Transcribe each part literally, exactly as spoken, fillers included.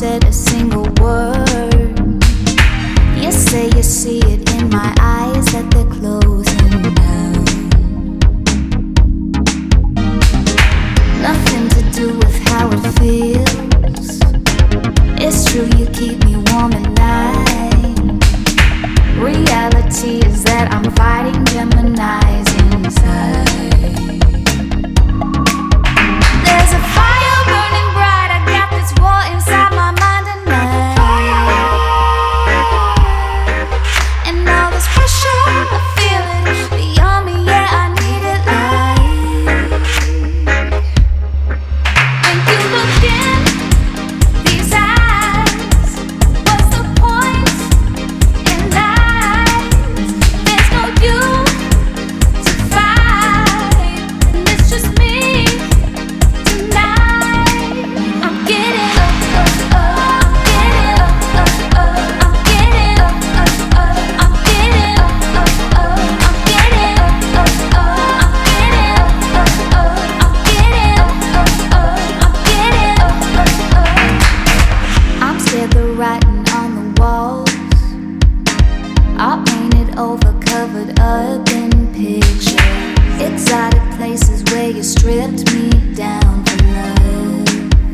said a single word. You say you see it in my eyes that they're closing down. Nothing to do with how it feels. It's true you keep me warm at night. Reality is that I'm fighting Gemini's inside. There's a fire burning bright. I got this war inside my mind tonight. And all this pressure, I feel it beyond me. Yeah, I need it like when you look in these eyes. What's the point in lies? There's no you to fight, and it's just me. All painted over, covered up in pictures. Exotic places where you stripped me down for love.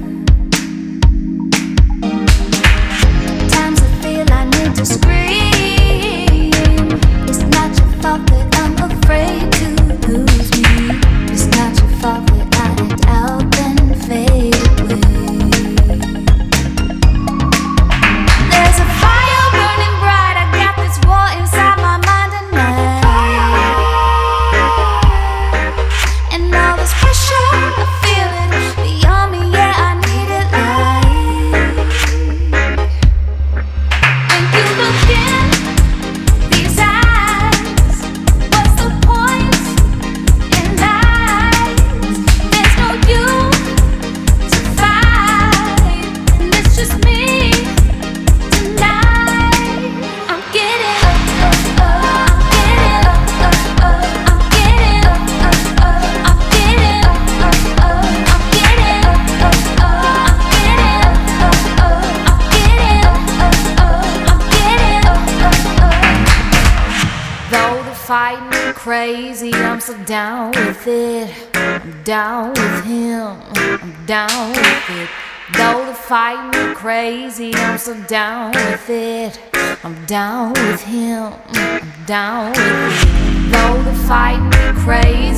Times I feel I need to scream. It's not your fault that I'm afraid to lose me. It's not your fault that I act out and fade away. There's a fire burning bright. I got this war inside my mind tonight. And all this pressure, I feel it beyond me. Yeah, I need it like when you look in these eyes. What's the point in lies? There's no you to fight, and it's just me. Fighting me crazy, I'm so down with it. I'm down with him, I'm down with it. Though the fighting me crazy, I'm so down with it. I'm down with him, I'm down with it. Though the fighting me crazy.